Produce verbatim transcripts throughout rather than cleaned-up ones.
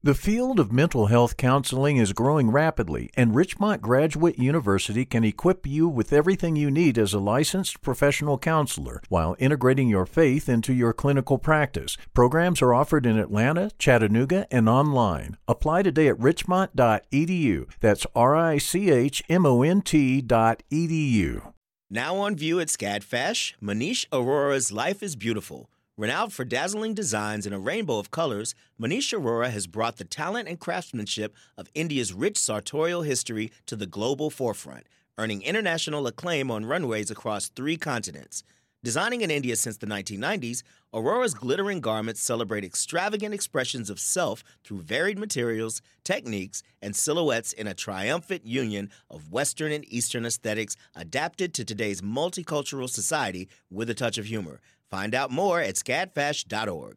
The field of mental health counseling is growing rapidly, and Richmont Graduate University can equip you with everything you need as a licensed professional counselor while integrating your faith into your clinical practice. Programs are offered in Atlanta, Chattanooga, and online. Apply today at richmont dot e d u. That's R I C H M O N T dot E D U. Now on view at SCADFash, Manish Arora's Life is Beautiful. Renowned for dazzling designs in a rainbow of colors, Manish Arora has brought the talent and craftsmanship of India's rich sartorial history to the global forefront, earning international acclaim on runways across three continents. Designing in India since the nineteen nineties, Aurora's glittering garments celebrate extravagant expressions of self through varied materials, techniques, and silhouettes in a triumphant union of Western and Eastern aesthetics adapted to today's multicultural society with a touch of humor. Find out more at scadfash dot org.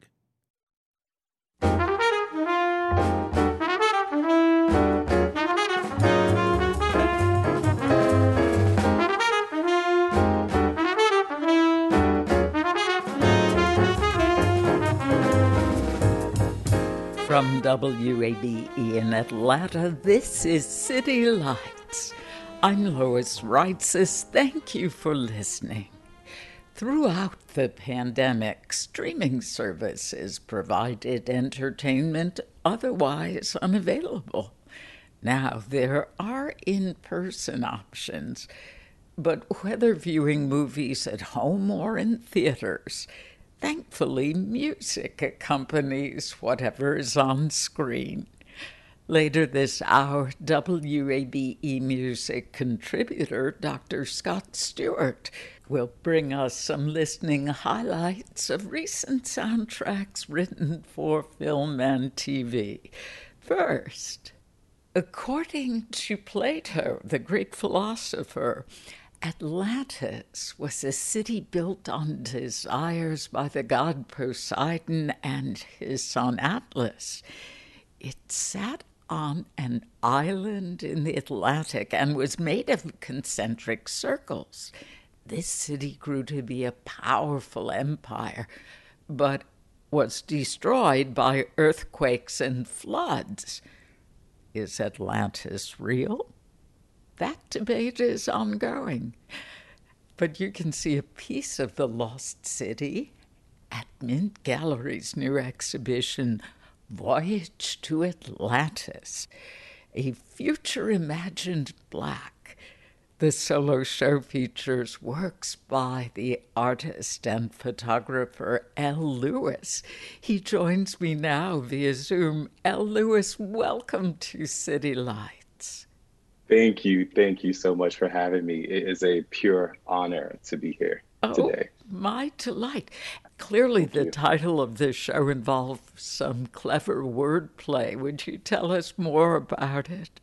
From W A B E in Atlanta, this is City Lights. I'm Lois Reitzes. Thank you for listening. Throughout the pandemic, streaming services provided entertainment otherwise unavailable. Now, there are in-person options, but whether viewing movies at home or in theaters, thankfully, music accompanies whatever is on screen. Later this hour, W A B E Music contributor Doctor Scott Stewart will bring us some listening highlights of recent soundtracks written for film and T V. First, according to Plato, the great philosopher, Atlantis was a city built on desires by the god Poseidon and his son Atlas. It sat on an island in the Atlantic and was made of concentric circles. This city grew to be a powerful empire, but was destroyed by earthquakes and floods. Is Atlantis real? That debate is ongoing. But you can see a piece of the lost city at Mint Gallery's new exhibition, Voyage to Atlantis, a future imagined black. The solo show features works by the artist and photographer Elle Lewis. He joins me now via Zoom. Elle Lewis, welcome to City Lights. Thank you. Thank you so much for having me. It is a pure honor to be here oh, today. My delight. Clearly, Thank the you. title of this show involves some clever wordplay. Would you tell us more about it?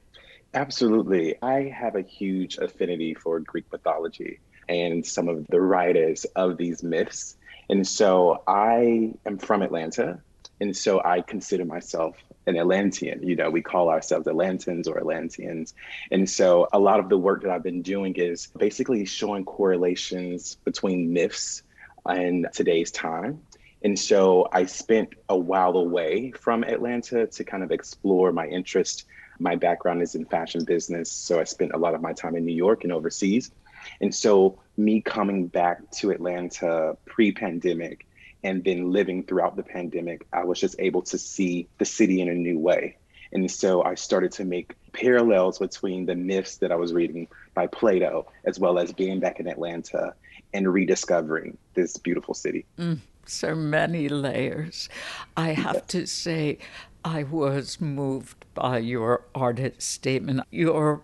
Absolutely. I have a huge affinity for Greek mythology and some of the writers of these myths. And so I am from Atlanta. And so I consider myself an Atlantean. You know, we call ourselves Atlantans or Atlanteans. And so a lot of the work that I've been doing is basically showing correlations between myths and today's time. And so I spent a while away from Atlanta to kind of explore my interest. My background is in fashion business, so I spent a lot of my time in New York and overseas. And so me coming back to Atlanta pre-pandemic and then living throughout the pandemic, I was just able to see the city in a new way. And so I started to make parallels between the myths that I was reading by Plato, as well as being back in Atlanta and rediscovering this beautiful city. Mm, so many layers. I have Yeah. to say, I was moved by your artist statement, your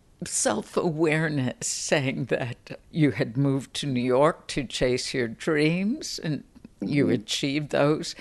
self-awareness, saying that you had moved to New York to chase your dreams, and you mm-hmm. achieved those.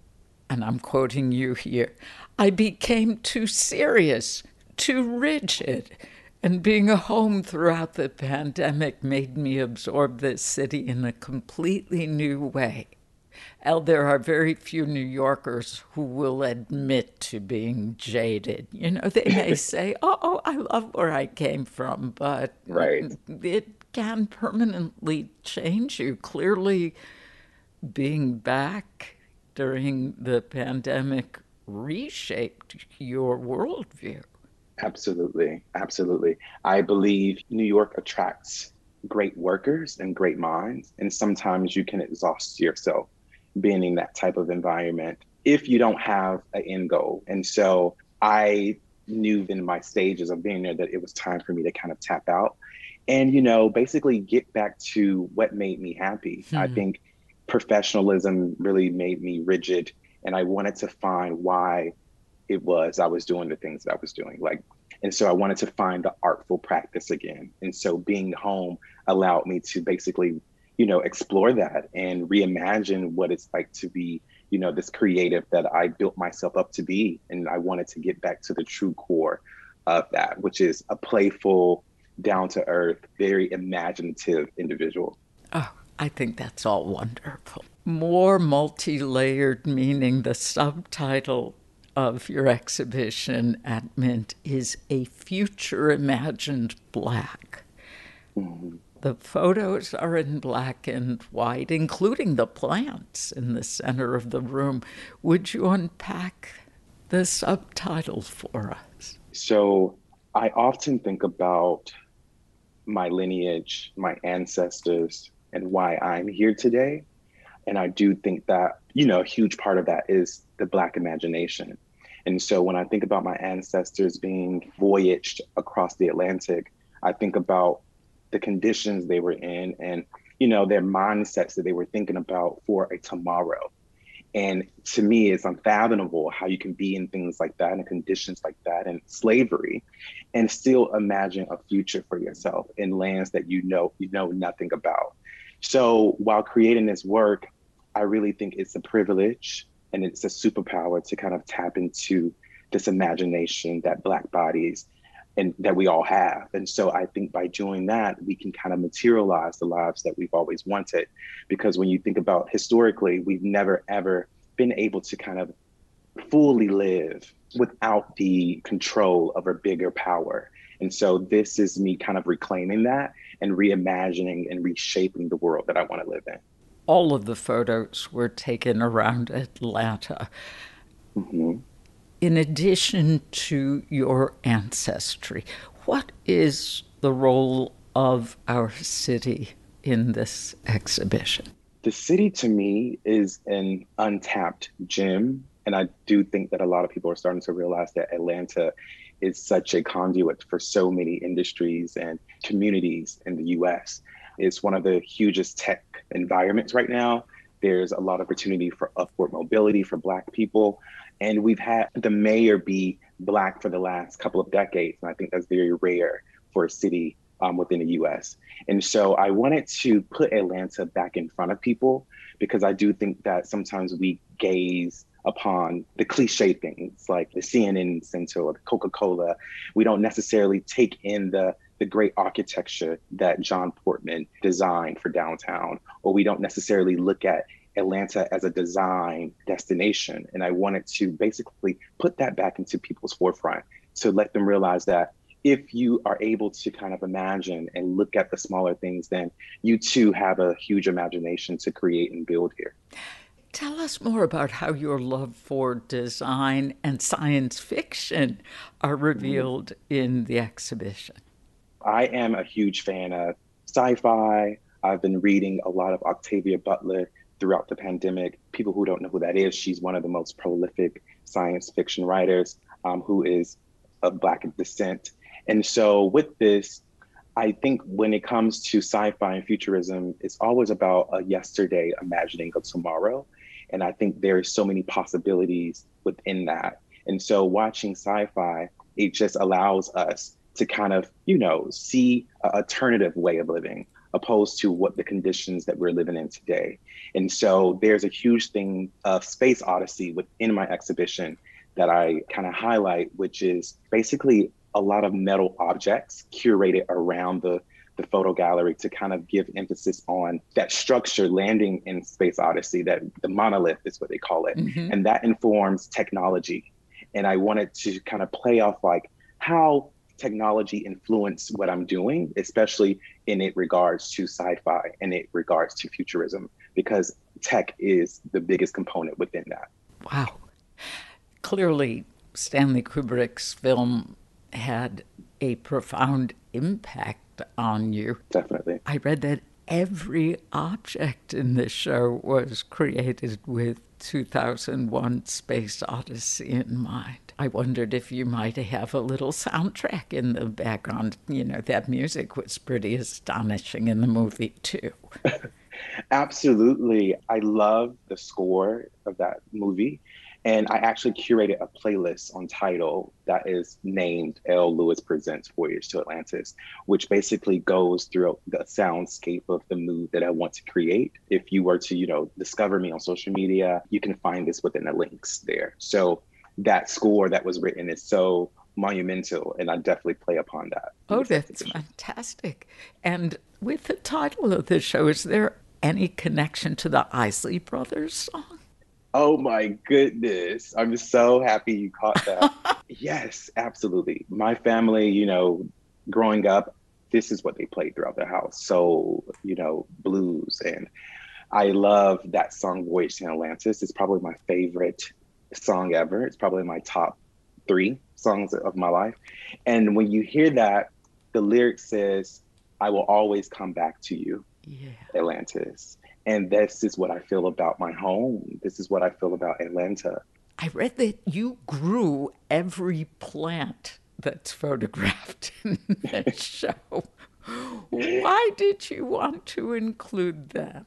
And I'm quoting you here. I became too serious, too rigid, and being a home throughout the pandemic made me absorb this city in a completely new way. Elle, there are very few New Yorkers who will admit to being jaded. You know, they may say, oh, oh, I love where I came from, but right. it can permanently change you. Clearly, being back during the pandemic reshaped your worldview. Absolutely. Absolutely. I believe New York attracts great workers and great minds. And sometimes you can exhaust yourself being in that type of environment if you don't have an end goal. And so I knew in my stages of being there that it was time for me to kind of tap out and, you know, basically get back to what made me happy. Hmm. I think professionalism really made me rigid, and I wanted to find why it was I was doing the things that I was doing. Like, and so I wanted to find the artful practice again. And so being home allowed me to basically, you know, explore that and reimagine what it's like to be, you know, this creative that I built myself up to be. And I wanted to get back to the true core of that, which is a playful, down to earth, very imaginative individual. Oh, I think that's all wonderful. More multi-layered, meaning the subtitle of your exhibition at Mint is A Future Imagined Black. Mm-hmm. The photos are in black and white, including the plants in the center of the room. Would you unpack the subtitle for us? So I often think about my lineage, my ancestors, and why I'm here today. And I do think that, you know, a huge part of that is the Black imagination. And so when I think about my ancestors being voyaged across the Atlantic, I think about the conditions they were in and, you know, their mindsets that they were thinking about for a tomorrow. And to me, it's unfathomable how you can be in things like that and conditions like that and slavery and still imagine a future for yourself in lands that you know you know nothing about. So while creating this work, I really think it's a privilege and it's a superpower to kind of tap into this imagination that Black bodies and that we all have. And so I think by doing that, we can kind of materialize the lives that we've always wanted. Because when you think about historically, we've never, ever been able to kind of fully live without the control of a bigger power. And so this is me kind of reclaiming that and reimagining and reshaping the world that I want to live in. All of the photos were taken around Atlanta. Mm-hmm. In addition to your ancestry, what is the role of our city in this exhibition? The city to me is an untapped gem. And I do think that a lot of people are starting to realize that Atlanta is such a conduit for so many industries and communities in the U S. It's one of the hugest tech environments right now. There's a lot of opportunity for upward mobility for Black people. And we've had the mayor be Black for the last couple of decades. And I think that's very rare for a city um, within the U S. And so I wanted to put Atlanta back in front of people because I do think that sometimes we gaze upon the cliche things like the C N N Center or the Coca-Cola. We don't necessarily take in the the great architecture that John Portman designed for downtown, or we don't necessarily look at Atlanta as a design destination. And I wanted to basically put that back into people's forefront to let them realize that if you are able to kind of imagine and look at the smaller things, then you too have a huge imagination to create and build here. Tell us more about how your love for design and science fiction are revealed mm-hmm. in the exhibition. I am a huge fan of sci-fi. I've been reading a lot of Octavia Butler throughout the pandemic. People who don't know who that is, she's one of the most prolific science fiction writers um, who is of Black descent. And so with this, I think when it comes to sci-fi and futurism, it's always about a yesterday imagining of tomorrow. And I think there's so many possibilities within that. And so watching sci-fi, it just allows us to kind of, you know, see an alternative way of living opposed to what the conditions that we're living in today. And so there's a huge thing of space odyssey within my exhibition that I kind of highlight, which is basically a lot of metal objects curated around the, the photo gallery to kind of give emphasis on that structure landing in Space Odyssey, that the monolith is what they call it. Mm-hmm. And that informs technology. And I wanted to kind of play off like how technology influence what I'm doing, especially in it regards to sci-fi and it regards to futurism, because tech is the biggest component within that. Wow. Clearly, Stanley Kubrick's film had a profound impact on you. Definitely. I read that every object in this show was created with two thousand one Space Odyssey in mind. I wondered if you might have a little soundtrack in the background. You know, that music was pretty astonishing in the movie, too. Absolutely. I love the score of that movie. And I actually curated a playlist on Tidal that is named L. Lewis Presents Voyage to Atlantis, which basically goes through the soundscape of the mood that I want to create. If you were to, you know, discover me on social media, you can find this within the links there. So that score that was written is so monumental, and I definitely play upon that. Oh, that's fantastic. And with the title of the show, is there any connection to the Isley Brothers song? Oh my goodness. I'm so happy you caught that. Yes, absolutely. My family, you know, growing up, this is what they played throughout the house. So, you know, blues. And I love that song, Voyage to Atlantis. It's probably my favorite song ever. It's probably my top three songs of my life. And when you hear that, the lyric says, I will always come back to you, yeah. Atlantis. And this is what I feel about my home. This is what I feel about Atlanta. I read that you grew every plant that's photographed in the show. Why did you want to include them?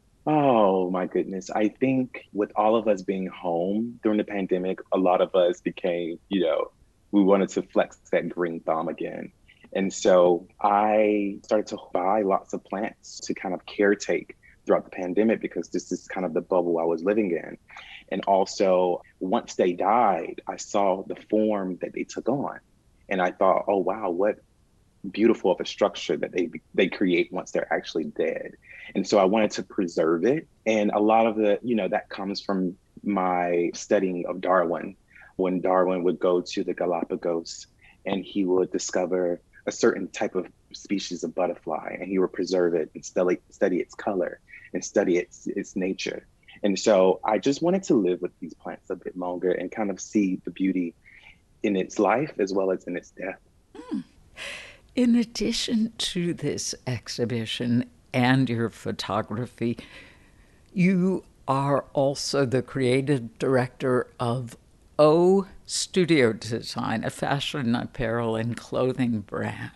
Oh, my goodness. I think with all of us being home during the pandemic, a lot of us became, you know, we wanted to flex that green thumb again. And so I started to buy lots of plants to kind of caretake throughout the pandemic, because this is kind of the bubble I was living in. And also, once they died, I saw the form that they took on. And I thought, oh, wow, what beautiful of a structure that they they create once they're actually dead. And so I wanted to preserve it. And a lot of the, you know, that comes from my studying of Darwin. When Darwin would go to the Galapagos and he would discover a certain type of species of butterfly, and he would preserve it and study, study its color and study its, its nature. And so I just wanted to live with these plants a bit longer and kind of see the beauty in its life as well as in its death. Mm. In addition to this exhibition and your photography, you are also the creative director of O Studio Design, a fashion apparel and clothing brand.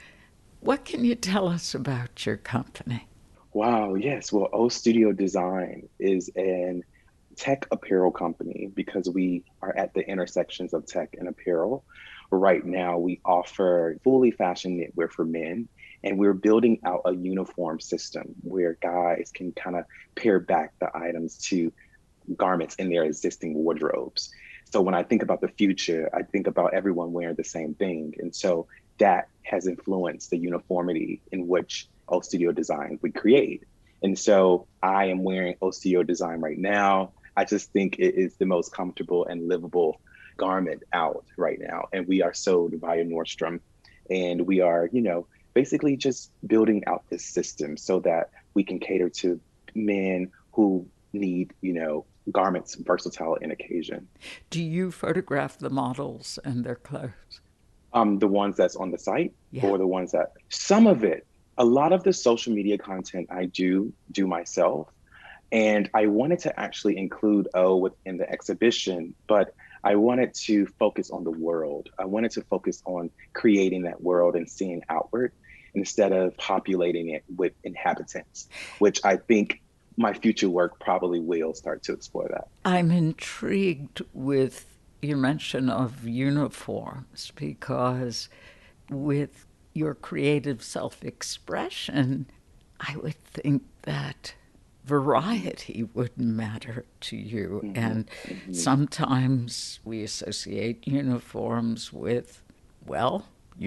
What can you tell us about your company? Wow, yes. Well, O Studio Design is an tech apparel company because we are at the intersections of tech and apparel. Right now, we offer fully fashion knitwear for men, and we're building out a uniform system where guys can kind of pare back the items to garments in their existing wardrobes. So when I think about the future, I think about everyone wearing the same thing. And so that has influenced the uniformity in which O Studio Design would create. And so I am wearing O Studio Design right now. I just think it is the most comfortable and livable garment out right now. And we are sold via Nordstrom. And we are, you know, basically just building out this system so that we can cater to men who need, you know, garments versatile in occasion. Do you photograph the models and their clothes? Um, the ones that's on the site, yeah. or the ones that, some of it, a lot of the social media content I do do myself. And I wanted to actually include O within the exhibition, but I wanted to focus on the world. I wanted to focus on creating that world and seeing outward instead of populating it with inhabitants, which I think my future work probably will start to explore that. I'm intrigued with your mention of uniforms, because with your creative self-expression, I would think that variety would matter to you. Mm-hmm. And mm-hmm. sometimes we associate uniforms with, well,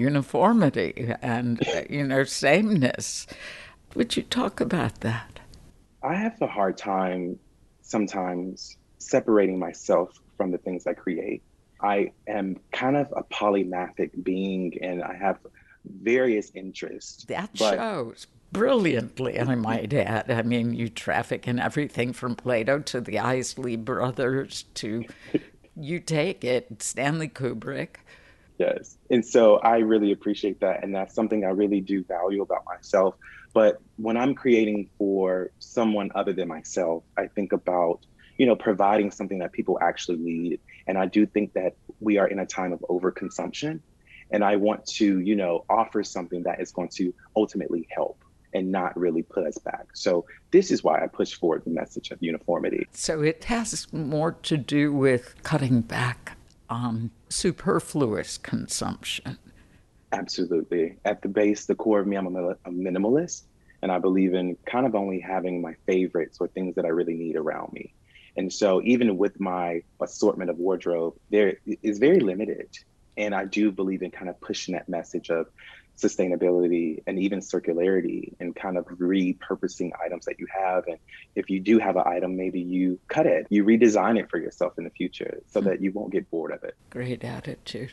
uniformity and, you know, sameness. Would you talk about that? I have a hard time sometimes separating myself from the things I create. I am kind of a polymathic being, and I have various interests. That but... shows brilliantly, I might add. I mean, you traffic in everything from Plato to the Isley Brothers to You take it, Stanley Kubrick. Yes. And so I really appreciate that. And that's something I really do value about myself. But when I'm creating for someone other than myself, I think about, you know, providing something that people actually need. And I do think that we are in a time of overconsumption. And I want to, you know, offer something that is going to ultimately help and not really put us back. So this is why I push forward the message of uniformity. So it has more to do with cutting back on superfluous consumption. Absolutely. At the base, the core of me, I'm a, a minimalist, and I believe in kind of only having my favorites or things that I really need around me. And so even with my assortment of wardrobe, there is very limited. And I do believe in kind of pushing that message of sustainability and even circularity and kind of repurposing items that you have. And if you do have an item, maybe you cut it, you redesign it for yourself in the future so mm. that you won't get bored of it. Great attitude.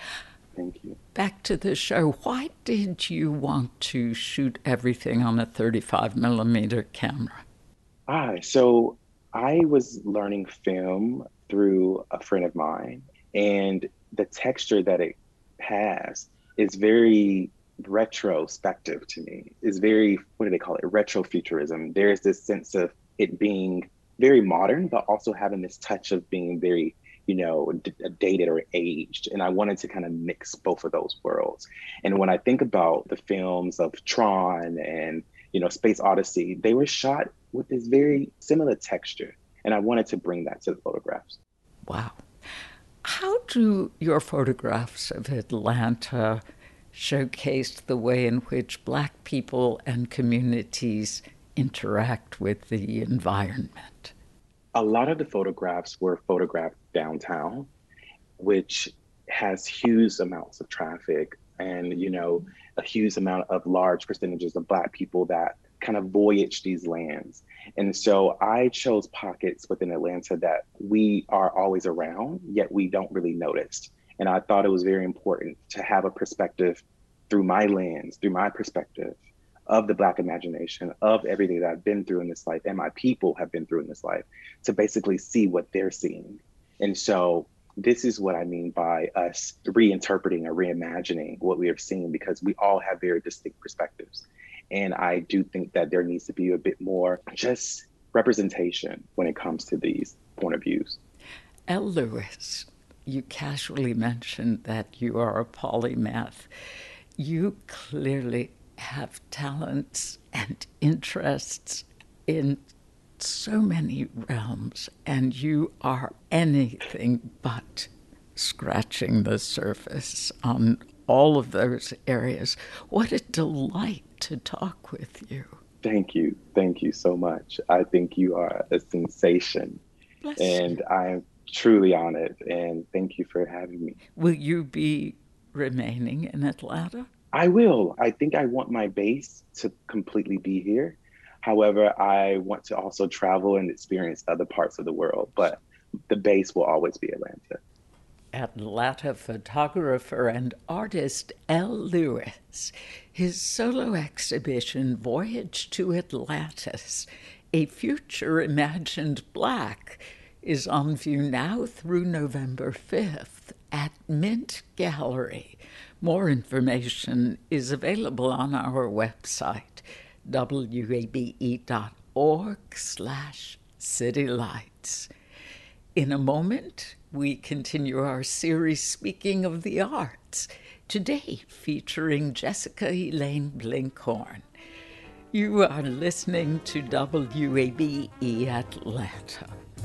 Thank you. Back to the show. Why did you want to shoot everything on a thirty-five millimeter camera? Ah, so I was learning film through a friend of mine, and the texture that it has is very retrospective to me. It's very, what do they call it? Retrofuturism. There's this sense of it being very modern, but also having this touch of being very, you know, d- dated or aged. And I wanted to kind of mix both of those worlds. And when I think about the films of Tron and, you know, Space Odyssey, they were shot with this very similar texture. And I wanted to bring that to the photographs. Wow. How do your photographs of Atlanta showcase the way in which Black people and communities interact with the environment? A lot of the photographs were photographed downtown, which has huge amounts of traffic and, you know, a huge amount of large percentages of Black people that kind of voyage these lands. And so I chose pockets within Atlanta that we are always around, yet we don't really notice. And I thought it was very important to have a perspective through my lens, through my perspective of the Black imagination, of everything that I've been through in this life and my people have been through in this life, to basically see what they're seeing. And so this is what I mean by us reinterpreting or reimagining what we are seeing, because we all have very distinct perspectives. And I do think that there needs to be a bit more just representation when it comes to these point of views. Elle Lewis, you casually mentioned that you are a polymath. You clearly have talents and interests in so many realms, and you are anything but scratching the surface on all of those areas. What a delight to talk with you. Thank you. Thank you so much. I think you are a sensation. Bless and you. I am truly honored, and thank you for having me. Will you be remaining in Atlanta? I will. I think I want my base to completely be here. However, I want to also travel and experience other parts of the world, but the base will always be Atlanta. Atlanta photographer and artist Elle Lewis. His solo exhibition, Voyage to Atlantis, A Future Imagined Black, is on view now through November fifth at Mint Gallery. More information is available on our website, wabe.org slash citylights. In a moment, we continue our series Speaking of the Arts, today featuring Jessica Elaine Blinkhorn. You are listening to W A B E Atlanta.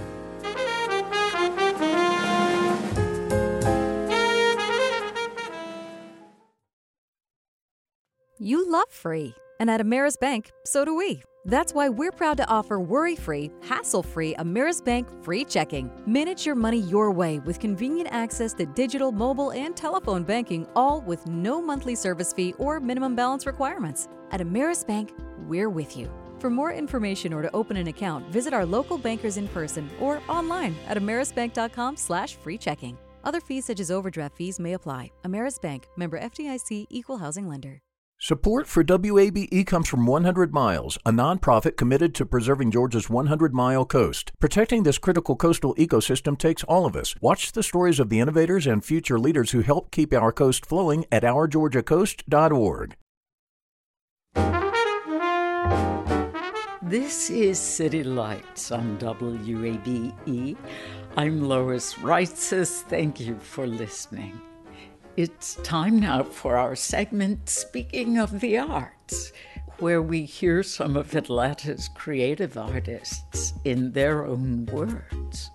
You love free, and at Ameris Bank, so do we. That's why we're proud to offer worry-free, hassle-free Ameris Bank free checking. Manage your money your way with convenient access to digital, mobile, and telephone banking, all with no monthly service fee or minimum balance requirements. At Ameris Bank, we're with you. For more information or to open an account, visit our local bankers in person or online at amerisbank.com slash free checking. Other fees such as overdraft fees may apply. Ameris Bank, member F D I C, equal housing lender. Support for W A B E comes from one hundred miles, a nonprofit committed to preserving Georgia's hundred mile coast. Protecting this critical coastal ecosystem takes all of us. Watch the stories of the innovators and future leaders who help keep our coast flowing at our georgia coast dot org. This is City Lights on W A B E. I'm Lois Reitzes. Thank you for listening. It's time now for our segment, Speaking of the Arts, where we hear some of Atlanta's creative artists in their own words.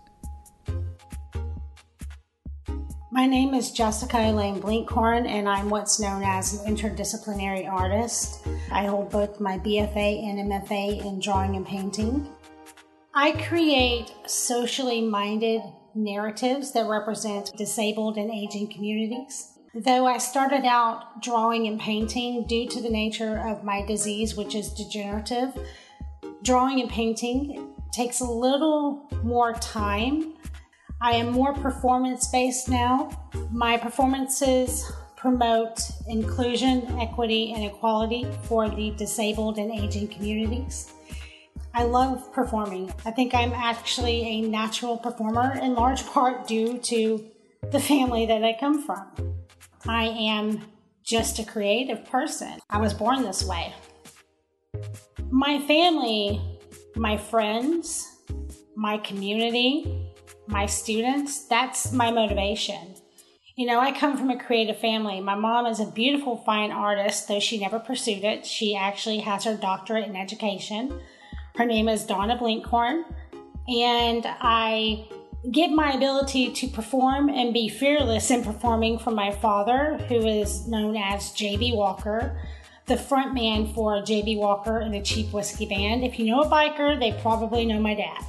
My name is Jessica Elaine Blinkhorn, and I'm what's known as an interdisciplinary artist. I hold both my B F A and M F A in drawing and painting. I create socially minded narratives that represent disabled and aging communities. Though I started out drawing and painting due to the nature of my disease, which is degenerative, drawing and painting takes a little more time. I am more performance-based now. My performances promote inclusion, equity, and equality for the disabled and aging communities. I love performing. I think I'm actually a natural performer, in large part due to the family that I come from. I am just a creative person. I was born this way. My family, my friends, my community, my students, that's my motivation. You know, I come from a creative family. My mom is a beautiful fine artist, though she never pursued it. She actually has her doctorate in education. Her name is Donna Blinkhorn, and I get my ability to perform and be fearless in performing from my father, who is known as J B Walker, the front man for J B Walker and the Cheap Whiskey Band. If you know a biker, they probably know my dad.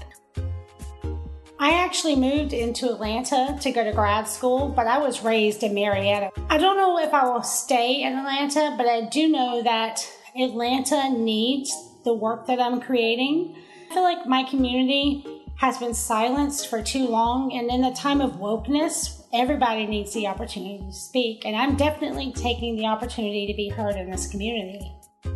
I actually moved into Atlanta to go to grad school, but I was raised in Marietta. I don't know if I will stay in Atlanta, but I do know that Atlanta needs the work that I'm creating. I feel like my community has been silenced for too long, and in the time of wokeness, everybody needs the opportunity to speak, and I'm definitely taking the opportunity to be heard in this community.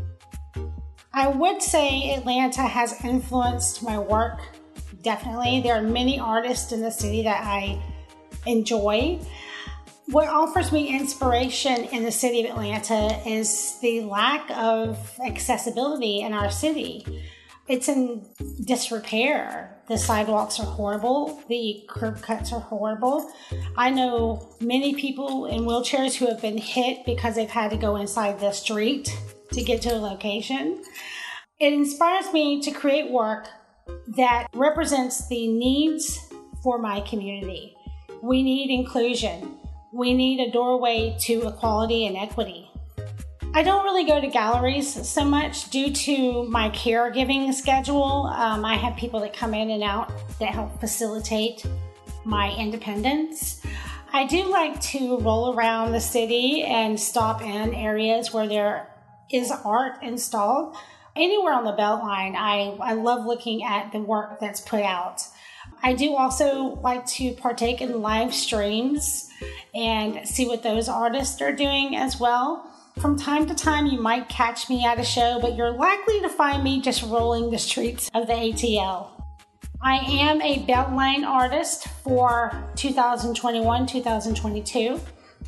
I would say Atlanta has influenced my work, definitely. There are many artists in the city that I enjoy. What offers me inspiration in the city of Atlanta is the lack of accessibility in our city. It's in disrepair. The sidewalks are horrible. The curb cuts are horrible. I know many people in wheelchairs who have been hit because they've had to go inside the street to get to a location. It inspires me to create work that represents the needs for my community. We need inclusion. We need a doorway to equality and equity. I don't really go to galleries so much due to my caregiving schedule. Um, I have people that come in and out that help facilitate my independence. I do like to roll around the city and stop in areas where there is art installed. Anywhere on the Beltline, I, I love looking at the work that's put out. I do also like to partake in live streams and see what those artists are doing as well. From time to time, you might catch me at a show, but you're likely to find me just rolling the streets of the A T L. I am a Beltline artist for two thousand twenty-one to two thousand twenty-two,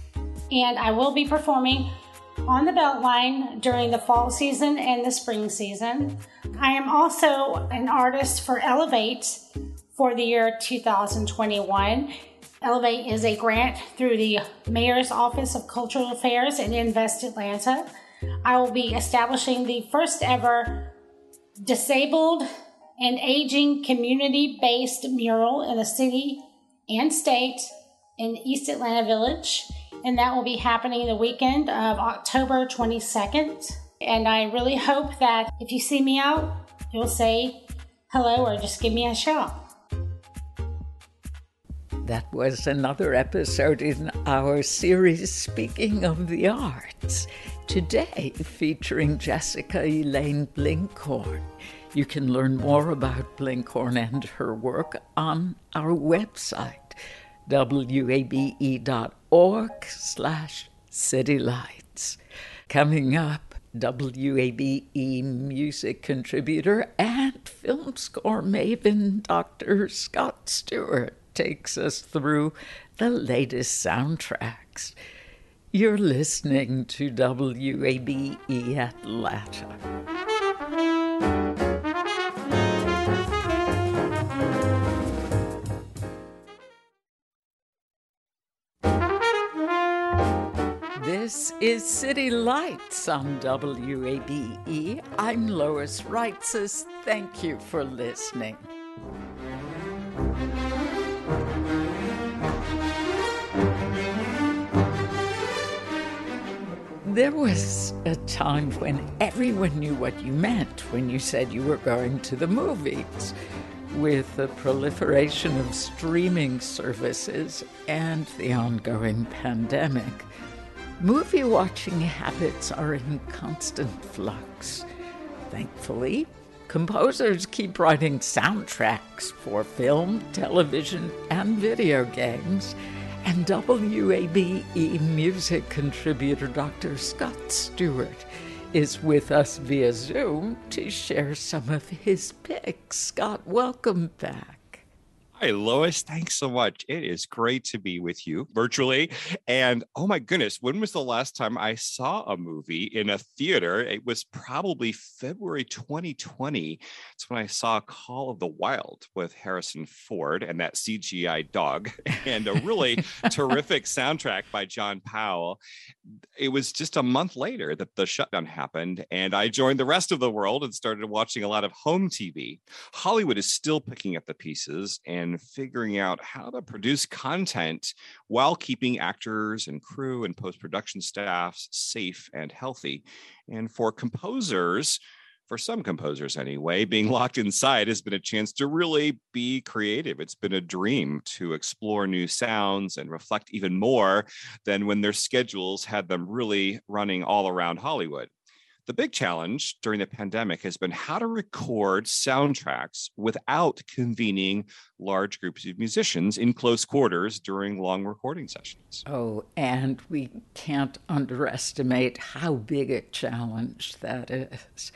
and I will be performing on the Beltline during the fall season and the spring season. I am also an artist for Elevate for the year two thousand twenty-one. Elevate is a grant through the Mayor's Office of Cultural Affairs and Invest Atlanta. I will be establishing the first ever disabled and aging community-based mural in the city and state in East Atlanta Village, and that will be happening the weekend of October twenty-second. And I really hope that if you see me out, you'll say hello or just give me a shout. That was another episode in our series, Speaking of the Arts, today featuring Jessica Elaine Blinkhorn. You can learn more about Blinkhorn and her work on our website, w a b e dot org slash citylights. Coming up, W A B E music contributor and film score maven Doctor Scott Stewart takes us through the latest soundtracks. You're listening to W A B E Atlanta. This is City Lights on W A B E. I'm Lois Reitzes. Thank you for listening. There was a time when everyone knew what you meant when you said you were going to the movies. With the proliferation of streaming services and the ongoing pandemic, movie watching habits are in constant flux. Thankfully, composers keep writing soundtracks for film, television, and video games, and W A B E music contributor Doctor Scott Stewart is with us via Zoom to share some of his picks. Scott, welcome back. Hi, Lois. Thanks so much. It is great to be with you virtually. And oh my goodness, when was the last time I saw a movie in a theater? It was probably February twenty twenty. It's when I saw Call of the Wild with Harrison Ford and that C G I dog and a really terrific soundtrack by John Powell. It was just a month later that the shutdown happened, and I joined the rest of the world and started watching a lot of home T V. Hollywood is still picking up the pieces and figuring out how to produce content while keeping actors and crew and post-production staffs safe and healthy. And for composers, for some composers anyway, being locked inside has been a chance to really be creative. It's been a dream to explore new sounds and reflect even more than when their schedules had them really running all around Hollywood. The big challenge during the pandemic has been how to record soundtracks without convening large groups of musicians in close quarters during long recording sessions. Oh, and we can't underestimate how big a challenge that is.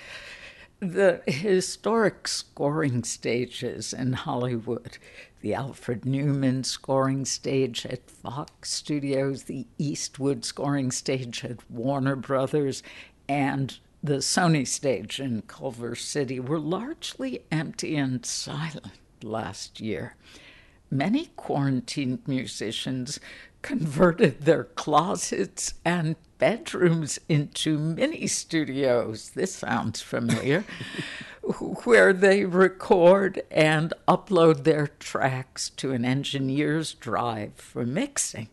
The historic scoring stages in Hollywood, the Alfred Newman scoring stage at Fox Studios, the Eastwood scoring stage at Warner Brothers, and the Sony stage in Culver City were largely empty and silent last year. Many quarantined musicians converted their closets and bedrooms into mini studios. This sounds familiar. Where they record and upload their tracks to an engineer's drive for mixing.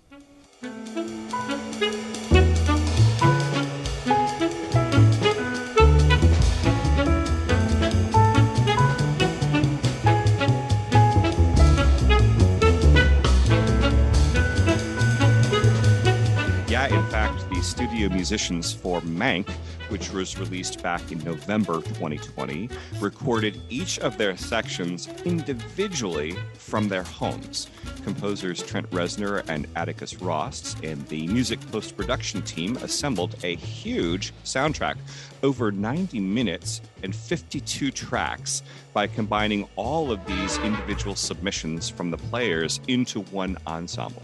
In fact, the studio musicians for Mank, which was released back in November twenty twenty, recorded each of their sections individually from their homes. Composers Trent Reznor and Atticus Ross and the music post-production team assembled a huge soundtrack, over ninety minutes and fifty-two tracks, by combining all of these individual submissions from the players into one ensemble.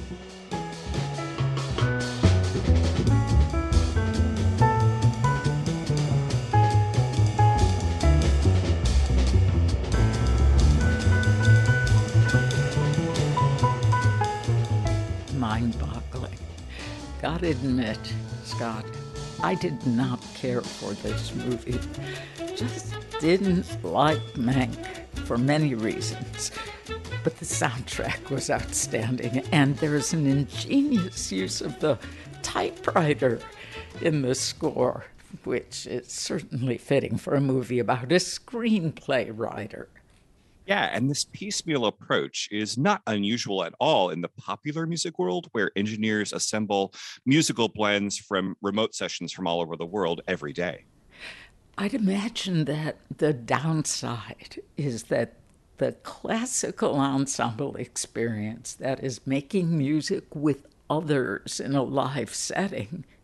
Mind-boggling. Gotta admit, Scott, I did not care for this movie. Just didn't like Mank for many reasons. But the soundtrack was outstanding, and there's an ingenious use of the typewriter in the score, which is certainly fitting for a movie about a screenplay writer. Yeah, and this piecemeal approach is not unusual at all in the popular music world, where engineers assemble musical blends from remote sessions from all over the world every day. I'd imagine that the downside is that the classical ensemble experience, that is making music with others in a live setting,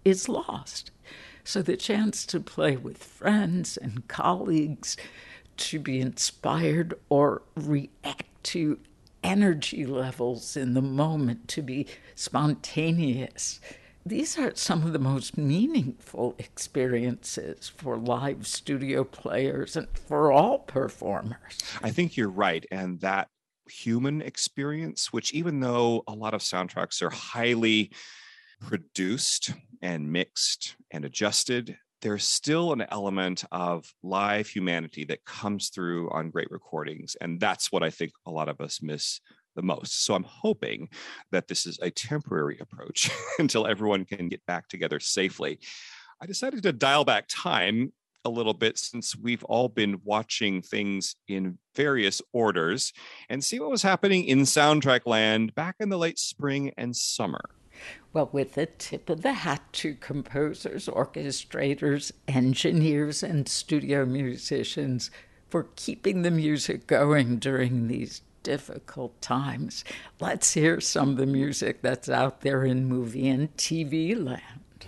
is lost. So the chance to play with friends and colleagues, to be inspired or react to energy levels in the moment, to be spontaneous, these are some of the most meaningful experiences for live studio players and for all performers. I think you're right. And that human experience, which even though a lot of soundtracks are highly produced and mixed and adjusted, there's still an element of live humanity that comes through on great recordings. And that's what I think a lot of us miss the most. So I'm hoping that this is a temporary approach until everyone can get back together safely. I decided to dial back time a little bit since we've all been watching things in various orders and see what was happening in soundtrack land back in the late spring and summer. Well, with a tip of the hat to composers, orchestrators, engineers, and studio musicians for keeping the music going during these difficult times, let's hear some of the music that's out there in movie and T V land.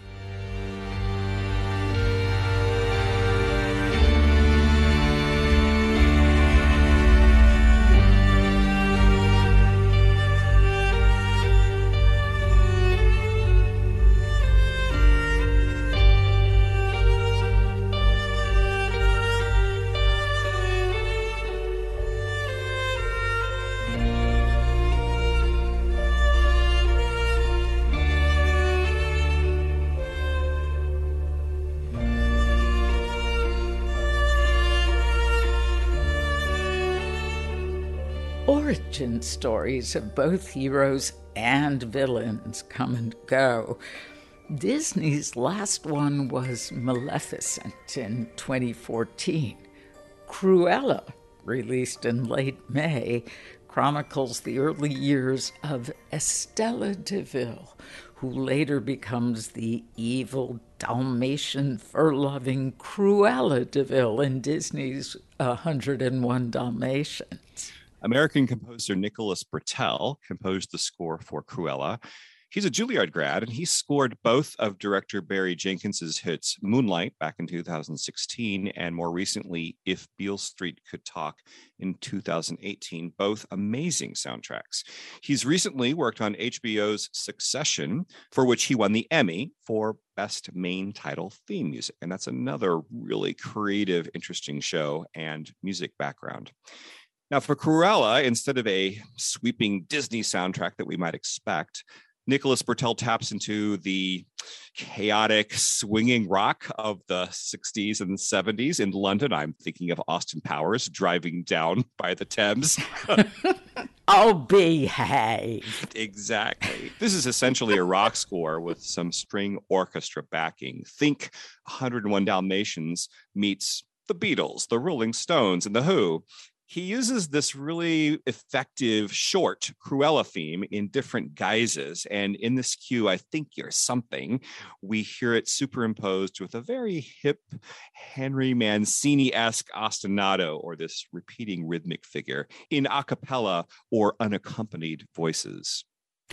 Origin stories of both heroes and villains come and go. Disney's last one was Maleficent in twenty fourteen. Cruella, released in late May, chronicles the early years of Estella Deville, who later becomes the evil Dalmatian fur-loving Cruella Deville in Disney's one hundred and one Dalmatians. American composer Nicholas Britell composed the score for Cruella. He's a Juilliard grad, and he scored both of director Barry Jenkins's hits Moonlight back in two thousand sixteen and more recently If Beale Street Could Talk in two thousand eighteen, both amazing soundtracks. He's recently worked on H B O's Succession, for which he won the Emmy for Best Main Title Theme Music. And that's another really creative, interesting show and music background. Now, for Cruella, instead of a sweeping Disney soundtrack that we might expect, Nicholas Britell taps into the chaotic swinging rock of the sixties and seventies in London. I'm thinking of Austin Powers driving down by the Thames. Oh, behave. Exactly. This is essentially a rock score with some string orchestra backing. Think one hundred and one Dalmatians meets the Beatles, the Rolling Stones, and the Who. He uses this really effective short Cruella theme in different guises. And in this cue, I Think You're Something, we hear it superimposed with a very hip Henry Mancini-esque ostinato, or this repeating rhythmic figure, in a cappella or unaccompanied voices.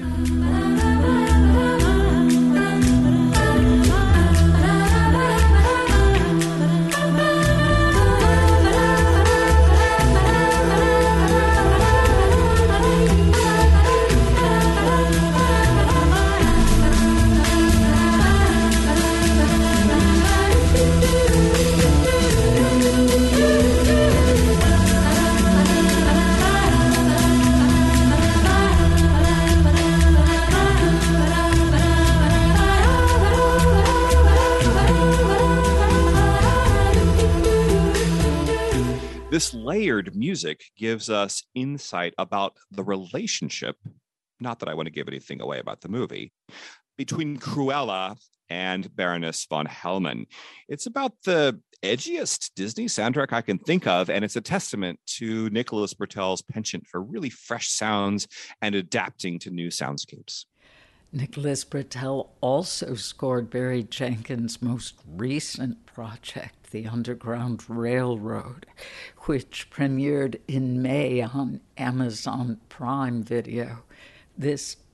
This layered music gives us insight about the relationship, not that I want to give anything away about the movie, between Cruella and Baroness von Hellman. It's about the edgiest Disney soundtrack I can think of, and it's a testament to Nicholas Britell's penchant for really fresh sounds and adapting to new soundscapes. Nicholas Britell also scored Barry Jenkins' most recent project, The Underground Railroad, which premiered in May on Amazon Prime Video. This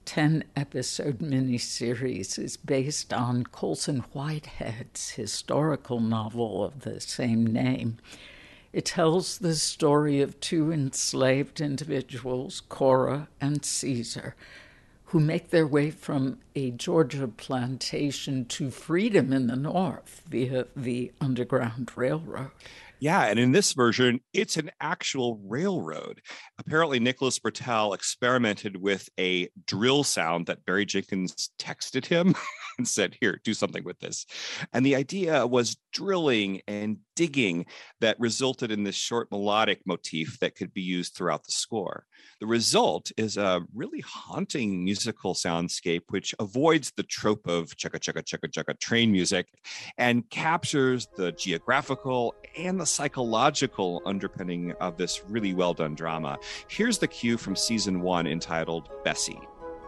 ten-episode miniseries is based on Colson Whitehead's historical novel of the same name. It tells the story of two enslaved individuals, Cora and Caesar, who make their way from a Georgia plantation to freedom in the North via the Underground Railroad. Yeah, and in this version, it's an actual railroad. Apparently, Nicholas Britell experimented with a drill sound that Barry Jenkins texted him and said, here, do something with this. And the idea was drilling and digging that resulted in this short melodic motif that could be used throughout the score. The result is a really haunting musical soundscape, which avoids the trope of chugga chugga chugga chugga train music and captures the geographical and the psychological underpinning of this really well done drama. Here's the cue from season one entitled Bessie.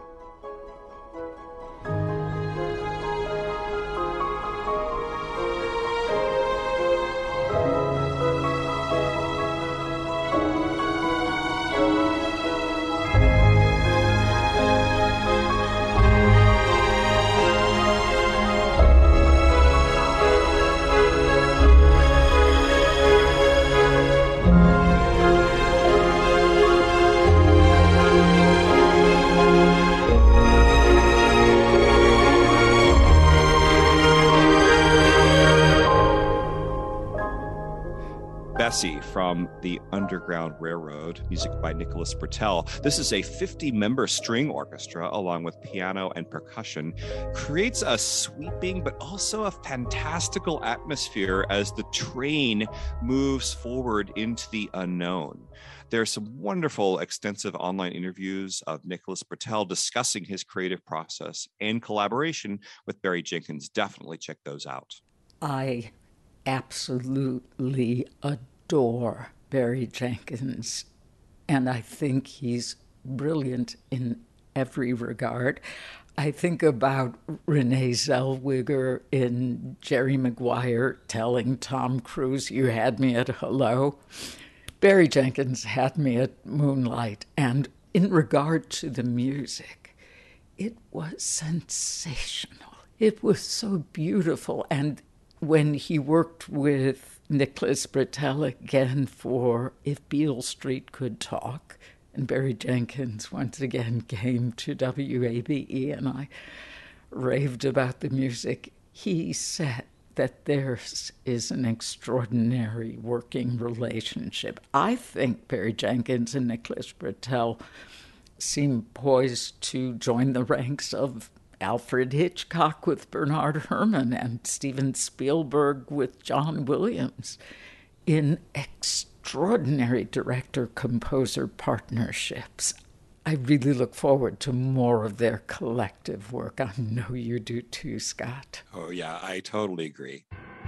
Bessie from the Underground Railroad, music by Nicholas Britell. This is a fifty-member string orchestra, along with piano and percussion, creates a sweeping but also a fantastical atmosphere as the train moves forward into the unknown. There are some wonderful, extensive online interviews of Nicholas Britell discussing his creative process and collaboration with Barry Jenkins. Definitely check those out. I absolutely adore Barry Jenkins, and I think he's brilliant in every regard. I think about Renee Zellweger in Jerry Maguire telling Tom Cruise, "You had me at hello." Barry Jenkins had me at Moonlight, and in regard to the music, it was sensational. It was so beautiful, and when he worked with Nicholas Britell again for If Beale Street Could Talk, and Barry Jenkins once again came to W A B E, and I raved about the music, he said that theirs is an extraordinary working relationship. I think Barry Jenkins and Nicholas Britell seem poised to join the ranks of Alfred Hitchcock with Bernard Herrmann and Steven Spielberg with John Williams in extraordinary director-composer partnerships. I really look forward to more of their collective work. I know you do too, Scott. Oh, yeah, I totally agree.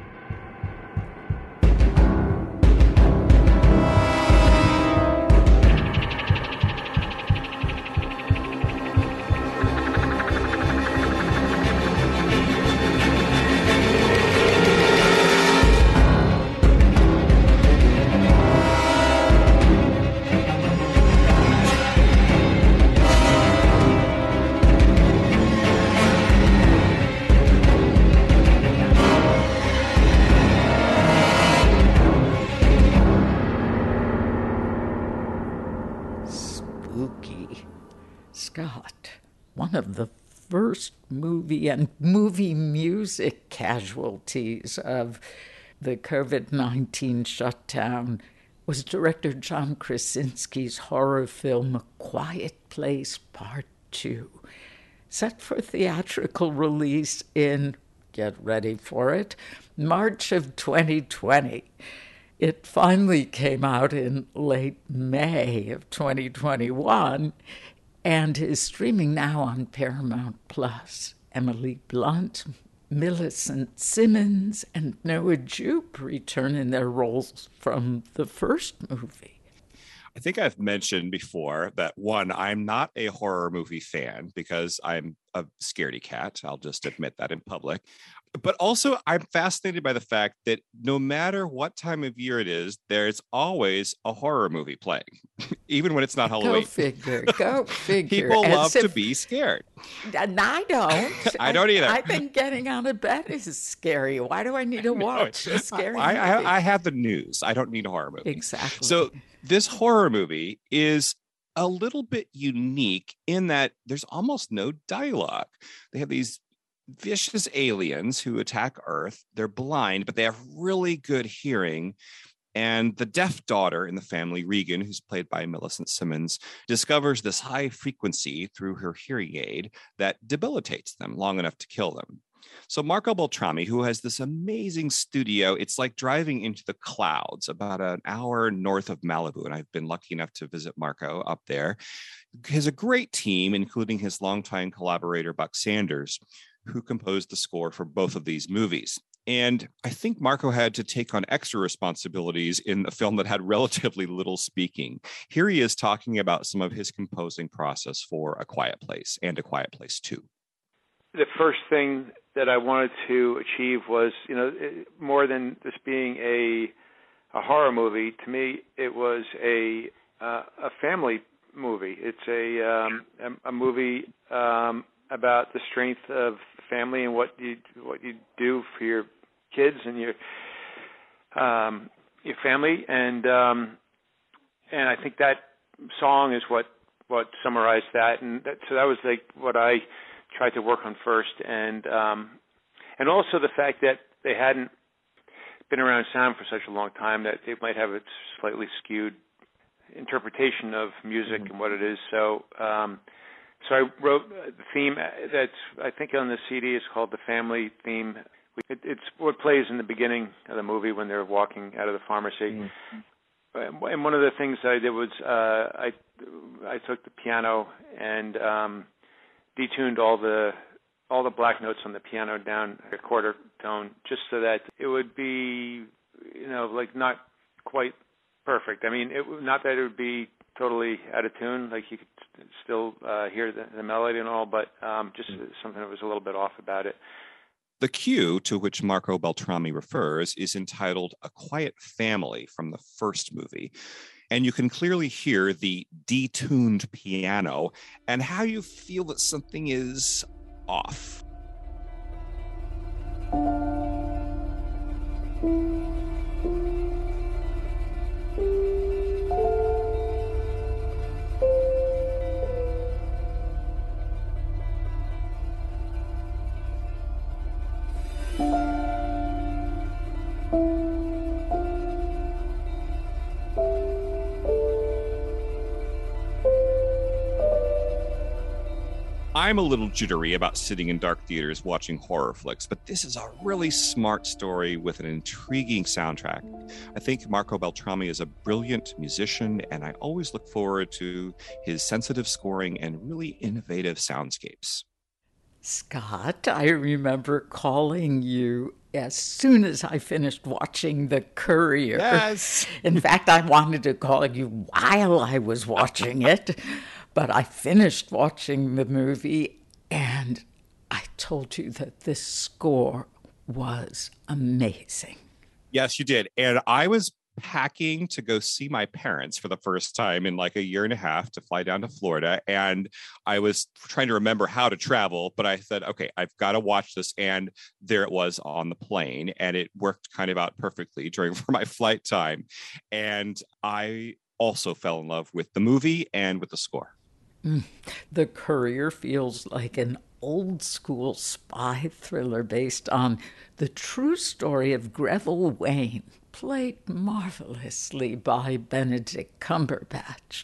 Scott, one of the first movie and movie music casualties of the covid nineteen shutdown was director John Krasinski's horror film A Quiet Place Part two, set for theatrical release in, get ready for it, March of twenty twenty. It finally came out in late May of twenty twenty-one and is streaming now on Paramount Plus. Emily Blunt, Millicent Simmons, and Noah Jupe return in their roles from the first movie. I think I've mentioned before that one, I'm not a horror movie fan because I'm a scaredy cat. I'll just admit that in public. But also, I'm fascinated by the fact that no matter what time of year it is, there's always a horror movie playing, even when it's not Halloween. Go figure. Go figure. People As love if- to be scared. And I don't. I don't either. I, I think getting out of bed is scary. Why do I need to watch a scary I, movie? I, I have the news. I don't need a horror movie. Exactly. So this horror movie is a little bit unique in that there's almost no dialogue. They have these vicious aliens who attack Earth. They're blind, but they have really good hearing. And the deaf daughter in the family, Regan, who's played by Millicent Simmons, discovers this high frequency through her hearing aid that debilitates them long enough to kill them. So Marco Beltrami, who has this amazing studio, it's like driving into the clouds about an hour north of Malibu. And I've been lucky enough to visit Marco up there. He has a great team, including his longtime collaborator, Buck Sanders, who composed the score for both of these movies. And I think Marco had to take on extra responsibilities in a film that had relatively little speaking. Here he is talking about some of his composing process for A Quiet Place and A Quiet Place two. The first thing that I wanted to achieve was, you know, more than this being a a horror movie, to me it was a uh, a family movie. It's a um, a, a movie um, about the strength of family and what you what you do for your kids and your um, your family, and um, and I think that song is what what summarized that, and that, so that was like what I tried to work on first, and um, and also the fact that they hadn't been around sound for such a long time that they might have a slightly skewed interpretation of music mm-hmm. and what it is. So. Um, So I wrote the theme that's, I think on the C D is called the family theme. It, it's what plays in the beginning of the movie when they're walking out of the pharmacy. Mm-hmm. And one of the things I did was uh, I I took the piano and um, detuned all the all the black notes on the piano down a quarter tone, just so that it would be, you know, like not quite perfect. I mean, it, not that it would be totally out of tune, like you could still uh, hear the, the melody and all, but um, just something that was a little bit off about it. The cue to which Marco Beltrami refers is entitled A Quiet Family from the first movie. And you can clearly hear the detuned piano and how you feel that something is off. I'm a little jittery about sitting in dark theaters watching horror flicks, but this is a really smart story with an intriguing soundtrack. I think Marco Beltrami is a brilliant musician, and I always look forward to his sensitive scoring and really innovative soundscapes. Scott, I remember calling you as soon as I finished watching The Courier. Yes. In fact, I wanted to call you while I was watching it. But I finished watching the movie, and I told you that this score was amazing. Yes, you did. And I was packing to go see my parents for the first time in like a year and a half to fly down to Florida. And I was trying to remember how to travel, but I said, okay, I've got to watch this. And there it was on the plane. And it worked kind of out perfectly during for my flight time. And I also fell in love with the movie and with the score. Mm. The Courier feels like an old-school spy thriller based on the true story of Greville Wayne, played marvelously by Benedict Cumberbatch.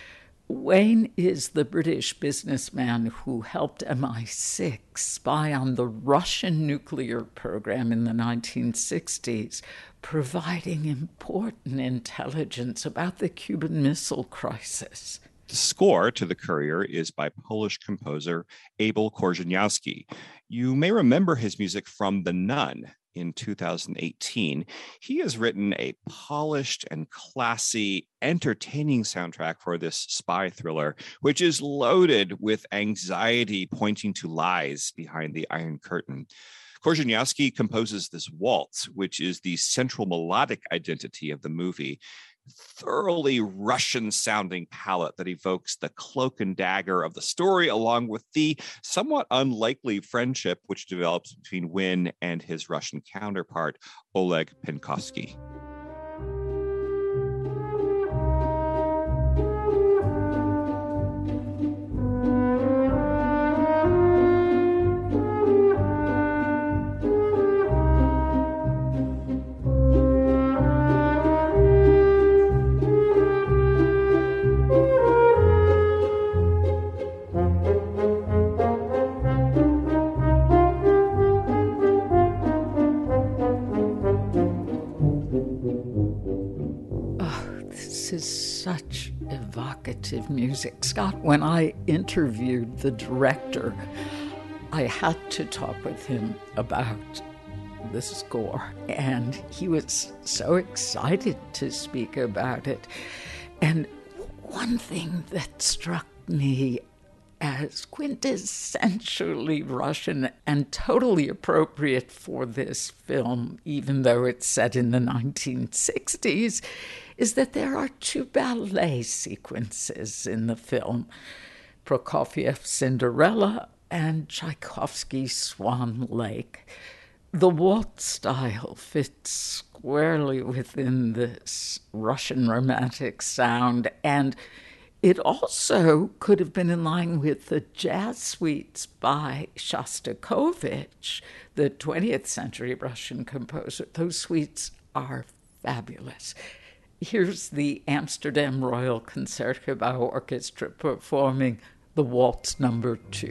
Wayne is the British businessman who helped M I six spy on the Russian nuclear program in the nineteen sixties, providing important intelligence about the Cuban Missile Crisis. The score to The Courier is by Polish composer Abel Korzeniowski. You may remember his music from The Nun. in two thousand eighteen, he has written a polished and classy, entertaining soundtrack for this spy thriller, which is loaded with anxiety pointing to lies behind the Iron Curtain. Korzeniowski composes this waltz, which is the central melodic identity of the movie. Thoroughly Russian-sounding palette that evokes the cloak and dagger of the story, along with the somewhat unlikely friendship which develops between Wynn and his Russian counterpart, Oleg Penkovsky. Such evocative music. Scott, when I interviewed the director, I had to talk with him about the score, and he was so excited to speak about it. And one thing that struck me as quintessentially Russian and totally appropriate for this film, even though it's set in the nineteen sixties, is that there are two ballet sequences in the film, Prokofiev's Cinderella and Tchaikovsky's Swan Lake. The waltz style fits squarely within this Russian romantic sound, and it also could have been in line with the jazz suites by Shostakovich, the twentieth century Russian composer. Those suites are fabulous. Here's the Amsterdam Royal Concertgebouw Orchestra performing the Waltz Number Two.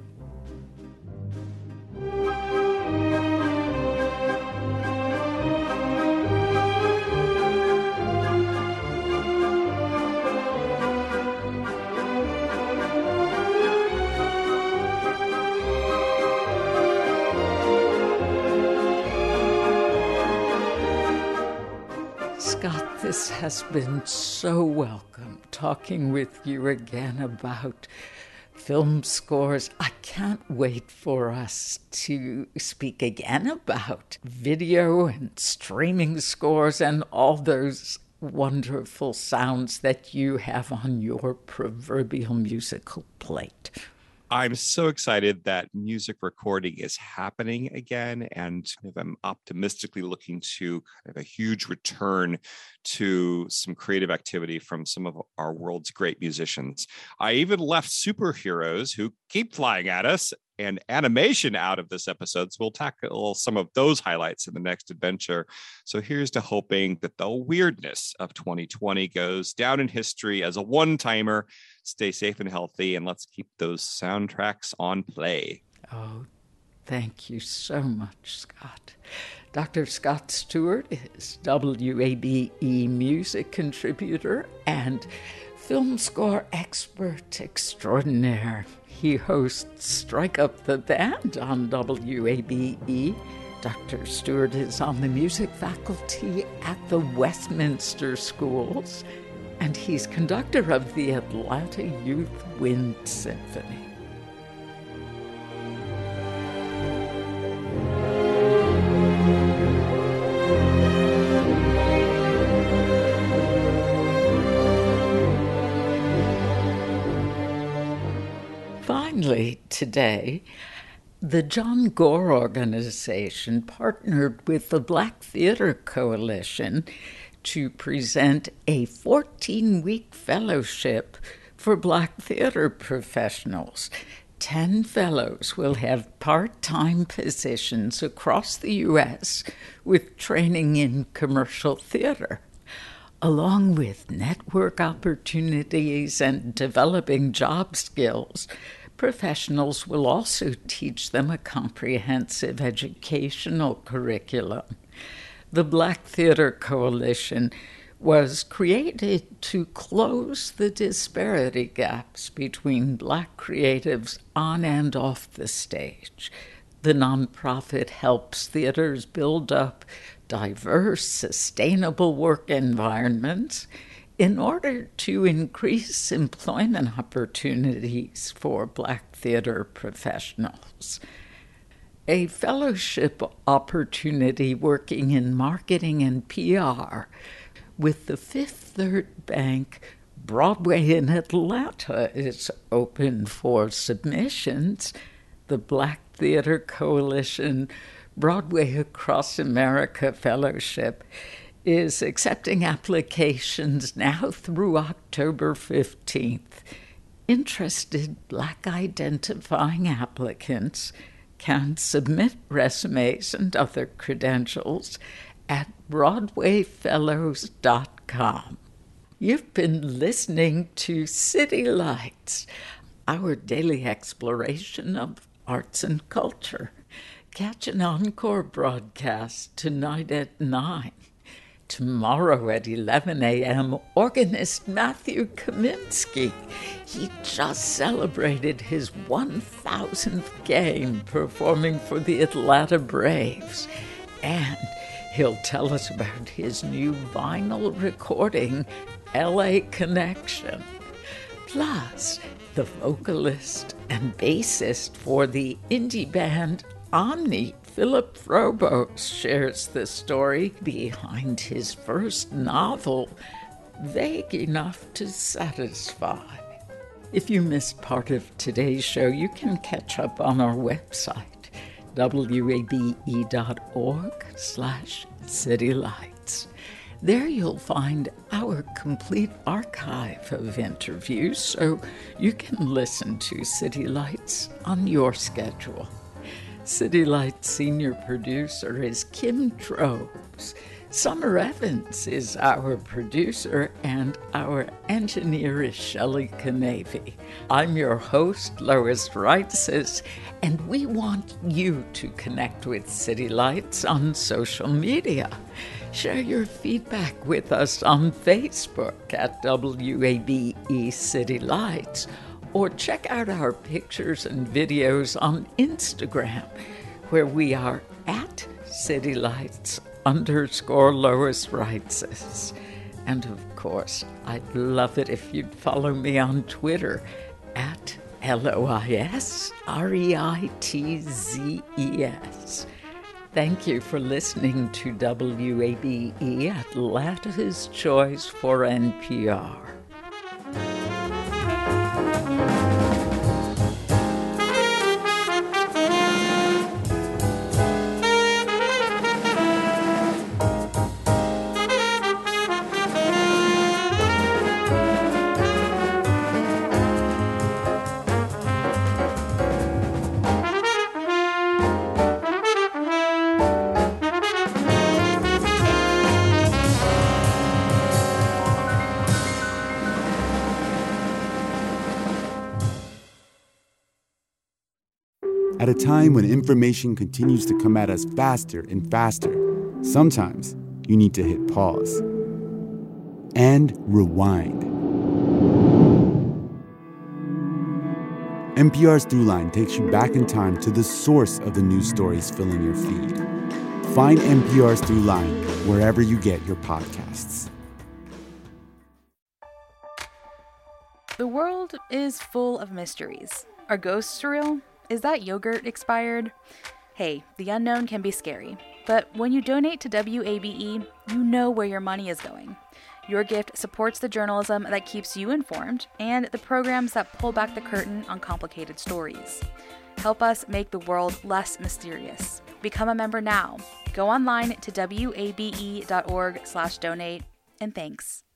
Scott, this has been so welcome talking with you again about film scores. I can't wait for us to speak again about video and streaming scores and all those wonderful sounds that you have on your proverbial musical plate. I'm so excited that music recording is happening again, and I'm optimistically looking to kind of a huge return to some creative activity from some of our world's great musicians. I even left superheroes who keep flying at us and animation out of this episode, so we'll tackle some of those highlights in the next adventure. So here's to hoping that the weirdness of twenty twenty goes down in history as a one-timer. Stay safe and healthy, and let's keep those soundtracks on play. Oh, thank you so much, Scott. Doctor Scott Stewart is W A B E music contributor and film score expert extraordinaire. He hosts Strike Up the Band on W A B E. Doctor Stewart is on the music faculty at the Westminster Schools, and he's conductor of the Atlanta Youth Wind Symphony. Finally, today, the John Gore Organization partnered with the Black Theater Coalition to present a fourteen-week fellowship for Black theater professionals. Ten fellows will have part-time positions across the U S with training in commercial theater, along with network opportunities and developing job skills. Professionals will also teach them a comprehensive educational curriculum. The Black Theater Coalition was created to close the disparity gaps between Black creatives on and off the stage. The nonprofit helps theaters build up diverse, sustainable work environments in order to increase employment opportunities for Black theater professionals. A fellowship opportunity working in marketing and P R with the Fifth Third Bank Broadway in Atlanta is open for submissions. The Black Theater Coalition Broadway Across America Fellowship is accepting applications now through October fifteenth. Interested Black identifying applicants can submit resumes and other credentials at broadway fellows dot com. You've been listening to City Lights, our daily exploration of arts and culture. Catch an encore broadcast tonight at nine. Tomorrow at eleven a.m., organist Matthew Kaminsky. He just celebrated his one thousandth game performing for the Atlanta Braves. And he'll tell us about his new vinyl recording, L A Connection. Plus, the vocalist and bassist for the indie band Omni, Philip Frobos, shares the story behind his first novel, vague enough to satisfy. If you missed part of today's show, you can catch up on our website, w a b e dot org slash citylights. There you'll find our complete archive of interviews, so you can listen to City Lights on your schedule. City Lights senior producer is Kim Drobes. Summer Evans is our producer, and our engineer is Shelley Canavy. I'm your host, Lois Reitzes, and we want you to connect with City Lights on social media. Share your feedback with us on Facebook at W A B E City Lights, or check out our pictures and videos on Instagram, where we are at City Lights underscore Lois Reitzes. And of course, I'd love it if you'd follow me on Twitter at L O I S R E I T Z E S. Thank you for listening to W A B E, Atlanta's Choice for N P R. At a time when information continues to come at us faster and faster, sometimes you need to hit pause and rewind. N P R's Throughline takes you back in time to the source of the news stories filling your feed. Find N P R's Throughline wherever you get your podcasts. The world is full of mysteries. Are ghosts real? Is that yogurt expired? Hey, the unknown can be scary, but when you donate to W A B E, you know where your money is going. Your gift supports the journalism that keeps you informed and the programs that pull back the curtain on complicated stories. Help us make the world less mysterious. Become a member now. Go online to W A B E dot org slash donate, and thanks.